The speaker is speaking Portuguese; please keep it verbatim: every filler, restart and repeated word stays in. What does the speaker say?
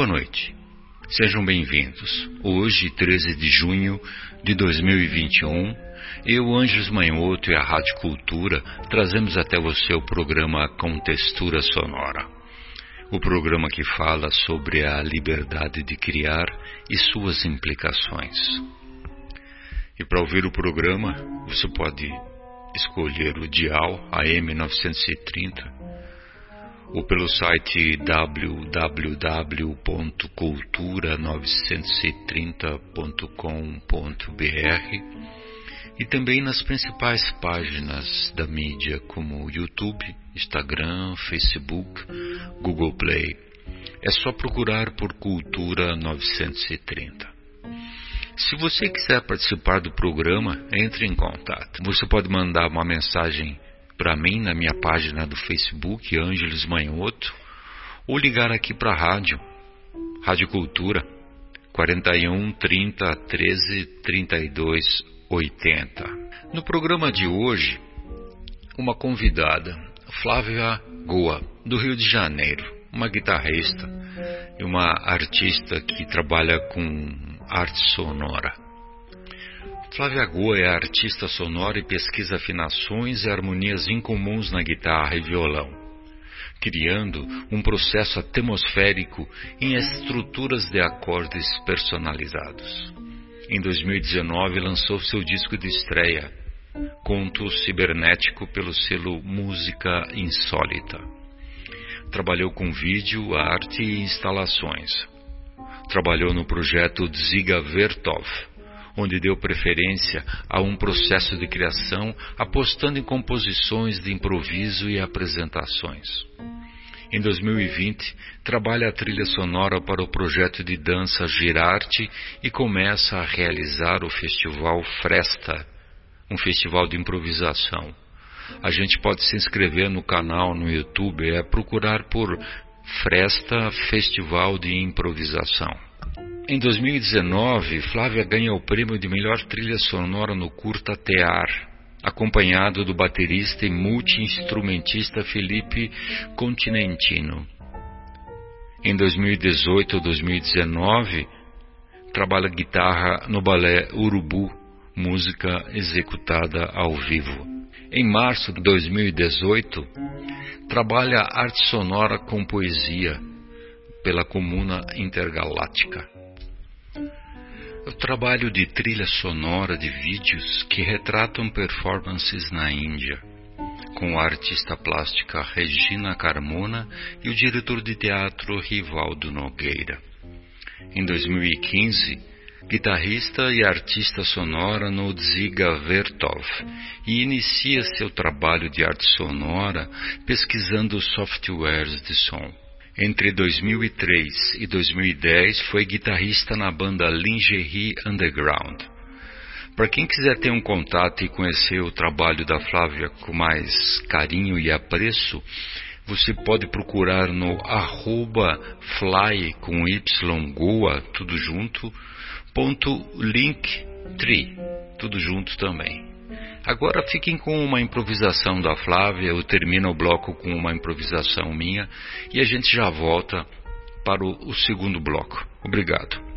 Boa noite, sejam bem-vindos. Hoje, treze de junho de dois mil e vinte e um, eu, Ângelos Manhoto e a Rádio Cultura trazemos até você o programa Com Textura Sonora. O programa que fala sobre a liberdade de criar e suas implicações. E para ouvir o programa, você pode escolher o dial A M novecentos e trinta ou pelo site w w w ponto cultura novecentos e trinta ponto com ponto b r e também nas principais páginas da mídia como YouTube, Instagram, Facebook, Google Play. É só procurar por Cultura novecentos e trinta. Se você quiser participar do programa, entre em contato. Você pode mandar uma mensagem para mim na minha página do Facebook, Ângelos Manhoto, ou ligar aqui para a rádio, Rádio Cultura, quarenta e um, trinta, treze, trinta e dois, oitenta. No programa de hoje, uma convidada, Flávia Goa, do Rio de Janeiro, uma guitarrista e uma artista que trabalha com arte sonora. Flávia Goa é artista sonora e pesquisa afinações e harmonias incomuns na guitarra e violão, criando um processo atmosférico em estruturas de acordes personalizados. Em dois mil e dezenove lançou seu disco de estreia, Conto Cibernético, pelo selo Música Insólita. Trabalhou com vídeo, arte e instalações. Trabalhou no projeto Dziga Vertov, onde deu preferência a um processo de criação, apostando em composições de improviso e apresentações. Em dois mil e vinte, trabalha a trilha sonora para o projeto de dança Girarte e começa a realizar o festival Fresta, um festival de improvisação. A gente pode se inscrever no canal no YouTube, é procurar por Fresta Festival de Improvisação. Em dois mil e dezenove, Flávia ganha o prêmio de melhor trilha sonora no curta Tear, acompanhado do baterista e multi-instrumentista Felipe Continentino. Em dois mil e dezoito ou dois mil e dezenove, trabalha guitarra no balé Urubu, música executada ao vivo. Em março de dois mil e dezoito, trabalha arte sonora com poesia pela Comuna Intergaláctica. Eu trabalho de trilha sonora de vídeos que retratam performances na Índia, com a artista plástica Regina Carmona e o diretor de teatro Rivaldo Nogueira. Em dois mil e quinze, guitarrista e artista sonora no Dziga Vertov, e inicia seu trabalho de arte sonora pesquisando softwares de som. Entre dois mil e três e dois mil e dez foi guitarrista na banda Lingerie Underground. Para quem quiser ter um contato e conhecer o trabalho da Flávia com mais carinho e apreço, você pode procurar no arroba fly com y goa, tudo junto, ponto linktree, tudo junto também. Agora fiquem com uma improvisação da Flávia, eu termino o bloco com uma improvisação minha e a gente já volta para o, o segundo bloco. Obrigado.